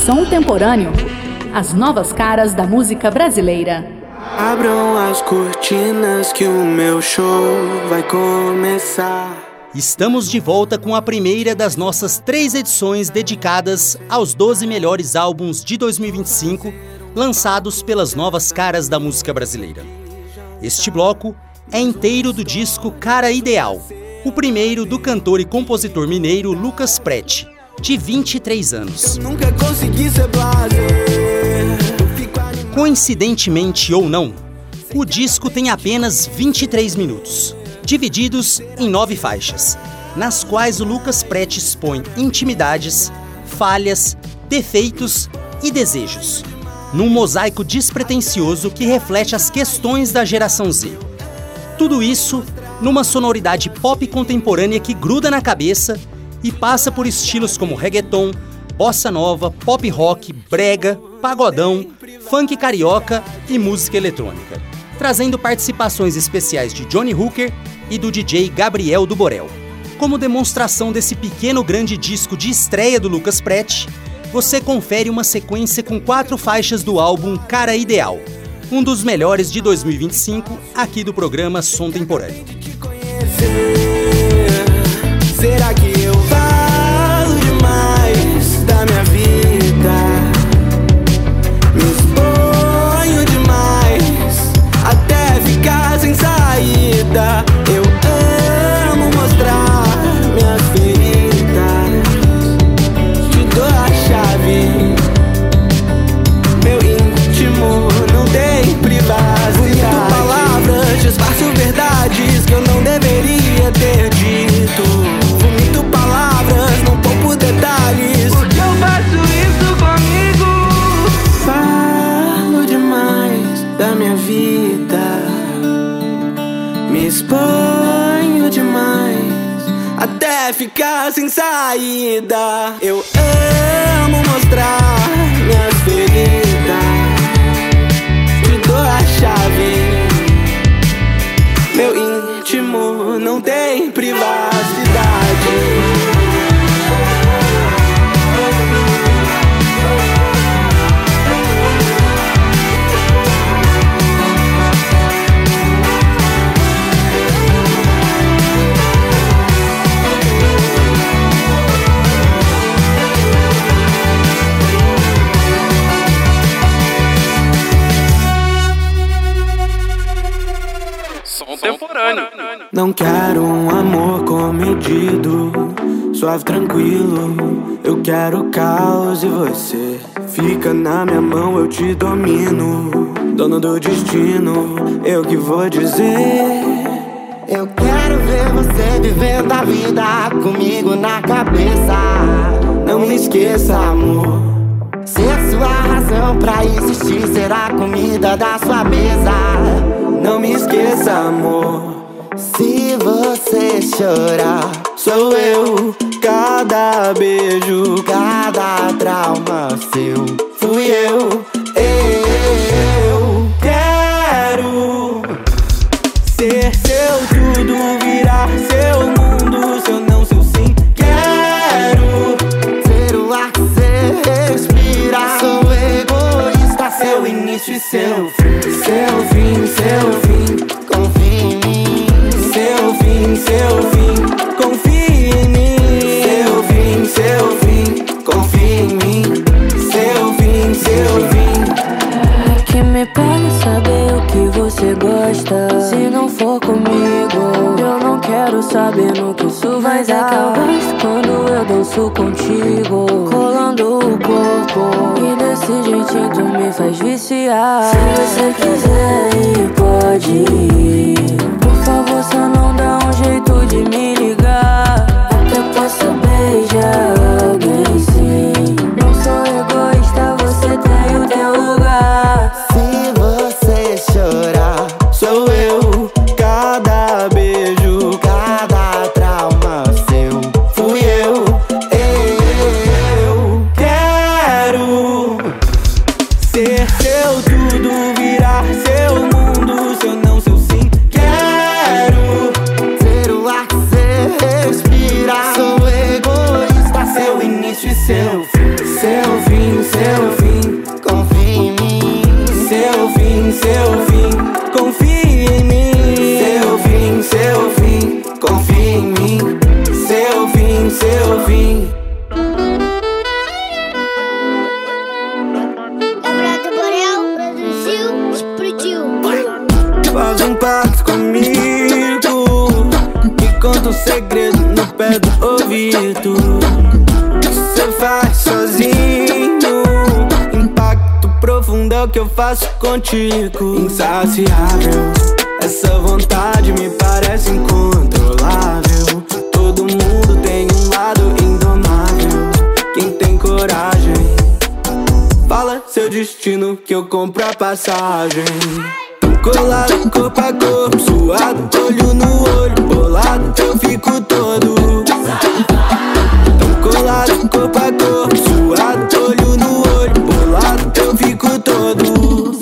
Som Temporâneo. As novas caras da música brasileira. Abram as cortinas que o meu show vai começar. Estamos de volta com a primeira das nossas 3 edições dedicadas aos 12 melhores álbuns de 2025, lançados pelas novas caras da música brasileira. Este bloco é inteiro do disco Cara Ideal, o primeiro do cantor e compositor mineiro Lucas Prete, de 23 anos. Eu nunca consegui ser blazer. Coincidentemente ou não, o disco tem apenas 23 minutos, divididos em 9 faixas, nas quais o Lucas Prete expõe intimidades, falhas, defeitos e desejos, num mosaico despretensioso que reflete as questões da geração Z. Tudo isso numa sonoridade pop contemporânea que gruda na cabeça e passa por estilos como reggaeton, bossa nova, pop rock, brega, pagodão, funk carioca e música eletrônica, trazendo participações especiais de Johnny Hooker e do DJ Gabriel do Borel. Como demonstração desse pequeno grande disco de estreia do Lucas Prete, você confere uma sequência com 4 faixas do álbum Cara Ideal, um dos melhores de 2025 aqui do programa Som Temporâneo. Será que eu falo demais da minha vida? Me exponho demais até ficar sem saída. Eu amo mostrar minhas feridas. Te dou a chave. Meu íntimo não tem privacidade. Vomito palavras, disfarço verdades que eu não deveria ter dito. Vomito palavras, não poupo detalhes. Por que eu faço isso comigo? Falo demais da minha vida. Me exponho demais até ficar sem saída. Eu amo mostrar minhas feridas. Te dou a chave. Meu íntimo não tem privacidade. Não quero um amor comedido, suave, tranquilo. Eu quero caos e você fica na minha mão, eu te domino. Dono do destino, eu que vou dizer. Eu quero ver você vivendo a vida comigo na cabeça. Não me esqueça, amor. Ser sua razão pra existir, ser a comida da sua mesa. Não me esqueça, amor. Se você chorar, sou eu. Cada beijo, cada trauma seu, fui eu. Eu quero ser seu tudo, virar seu mundo, seu não, seu sim. Quero ser o ar que você respira. Sou egoísta, seu início e seu fim. Seu fim, seu fim. Confia em mim. Seu fim, confia em mim. Seu fim, confia em mim. Seu fim. É que me pega saber o que você gosta. Se não for comigo, eu não quero saber no que isso vai dar. Mas é que eu gosto quando eu danço contigo, colando o corpo, e desse jeitinho tu me faz viciar. Se você quiser ir, pode ir. Por favor, só não dá um jeito de me ligar. Até posso beijar alguém, sim. Não sou egoísta, você tem o teu lugar. Se você chorar, sou eu. Cada beijo, cada trauma seu, fui eu. Eu quero ser seu tudo, virar seu mundo, seu não, seu sim. o que eu faço contigo. Insaciável, essa vontade me parece incontrolável. Todo mundo tem um lado indomável. Quem tem coragem, fala seu destino que eu compro a passagem. Colado, corpo a corpo, suado, olho no olho, bolado, eu fico todo. Tão colado, corpo a corpo, suado, olho no olho, bolado, eu fico todo.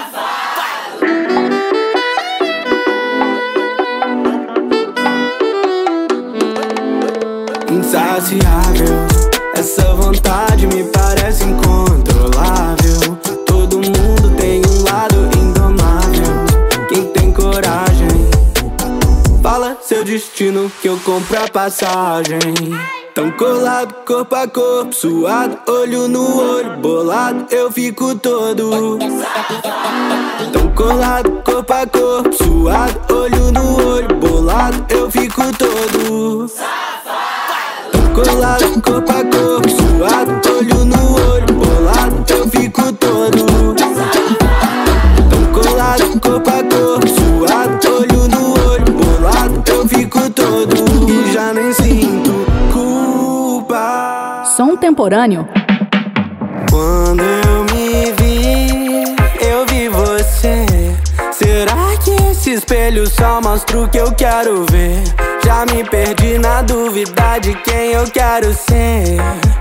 Insaciável, essa vontade me parece incontrolável. Todo mundo tem um lado indomável. Quem tem coragem, fala seu destino que eu compro a passagem. Tão colado, corpo a corpo, suado, olho no olho, bolado, eu fico todo. Tão colado, corpo a corpo, suado, olho no olho, bolado, eu fico todo. Colado, corpo a corpo, suado, olho no olho, bolado, eu fico todo. Tão colado, corpo a corpo, suado, olho no olho, bolado, eu fico todo. E já nem sinto culpa. Som temporâneo. Quando eu me vi você. Será que esse espelho só mostra o que eu quero ver? Já me perdi na dúvida de quem eu quero ser.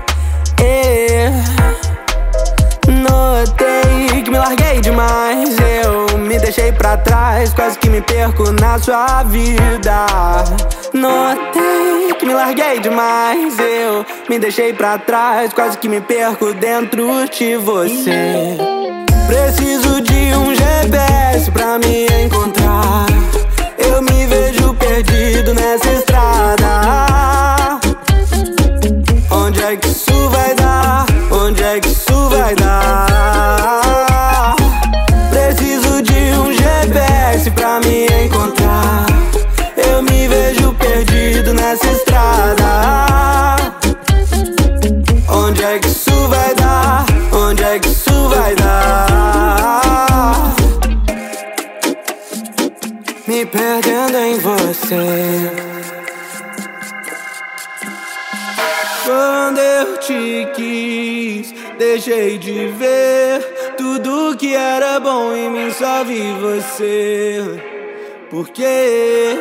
Notei que me larguei demais, eu me deixei pra trás, quase que me perco na sua vida. Notei que me larguei demais, eu me deixei pra trás, quase que me perco dentro de você. Preciso de um GPS pra me encontrar. Eu me vejo perdido nessa estrada. Onde é que isso vai dar? Onde é que isso vai dar? Preciso de um GPS pra me encontrar. Eu me vejo perdido nessa estrada. Onde é que isso vai dar? Onde é que isso vai dar? Me perdendo em você. Quando eu te quis, deixei de ver tudo que era bom em mim, só vi você. Por quê?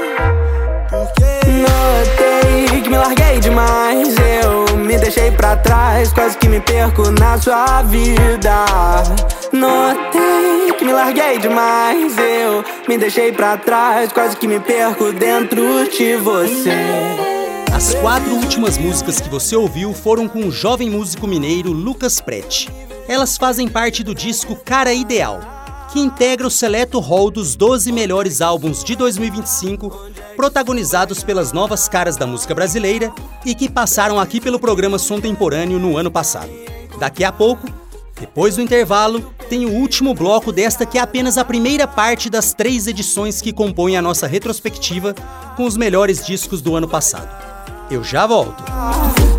Notei que me larguei demais, eu me deixei pra trás, quase que me perco na sua vida. Notei que me larguei demais, eu me deixei pra trás, quase que me perco dentro de você. As 4 últimas músicas que você ouviu foram com o jovem músico mineiro Lucas Prete. Elas fazem parte do disco Cara Ideal, que integra o seleto hall dos 12 melhores álbuns de 2025, protagonizados pelas novas caras da música brasileira e que passaram aqui pelo programa Som Temporâneo no ano passado. Daqui a pouco, depois do intervalo, tem o último bloco desta que é apenas a primeira parte das 3 edições que compõem a nossa retrospectiva com os melhores discos do ano passado. Eu já volto.